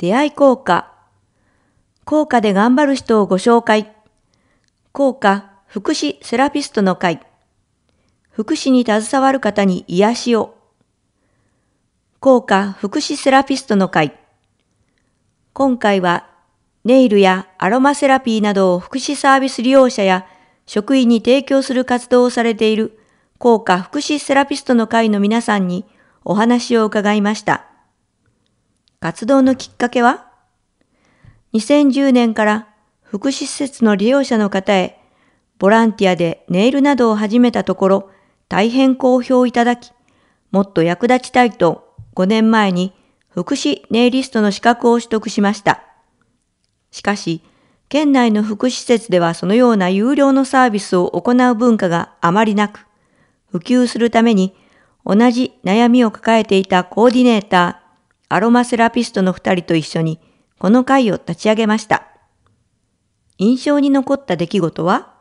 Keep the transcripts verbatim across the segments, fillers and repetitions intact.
出会い効果。効果で頑張る人をご紹介。効果福祉セラピストの会。福祉に携わる方に癒しを。効果福祉セラピストの会。今回はネイルやアロマセラピーなどを福祉サービス利用者や職員に提供する活動をされている効果福祉セラピストの会の皆さんにお話を伺いました。活動のきっかけはにせんじゅうねんから福祉施設の利用者の方へボランティアでネイルなどを始めたところ大変好評いただき、もっと役立ちたいとごねんまえに福祉ネイリストの資格を取得しました。しかし、県内の福祉施設ではそのような有料のサービスを行う文化があまりなく、普及するために同じ悩みを抱えていたコーディネーター、アロマセラピストのふたりと一緒にこの会を立ち上げました。印象に残った出来事は、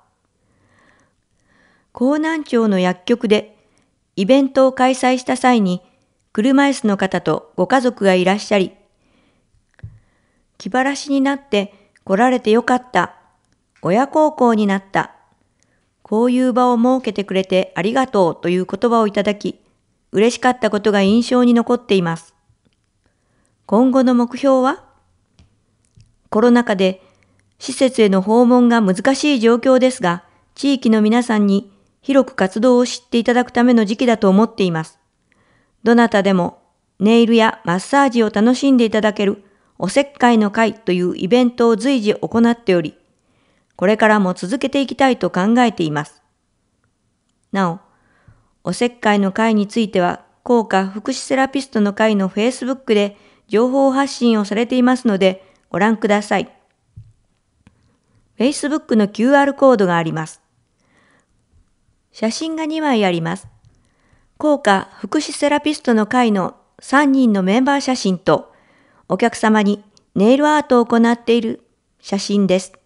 江南町の薬局でイベントを開催した際に車椅子の方とご家族がいらっしゃり、気晴らしになって来られてよかった、親孝行になった、こういう場を設けてくれてありがとうという言葉をいただき、嬉しかったことが印象に残っています。今後の目標は、コロナ禍で施設への訪問が難しい状況ですが、地域の皆さんに広く活動を知っていただくための時期だと思っています。どなたでもネイルやマッサージを楽しんでいただけるおせっかいの会というイベントを随時行っており、これからも続けていきたいと考えています。なお、おせっかいの会については、効果福祉セラピストの会の Facebook で情報発信をされていますので、ご覧ください。Facebook の キューアール コードがあります。写真がにまいあります。効果福祉セラピストの会のさんにんのメンバー写真と、お客様にネイルアートを行っている写真です。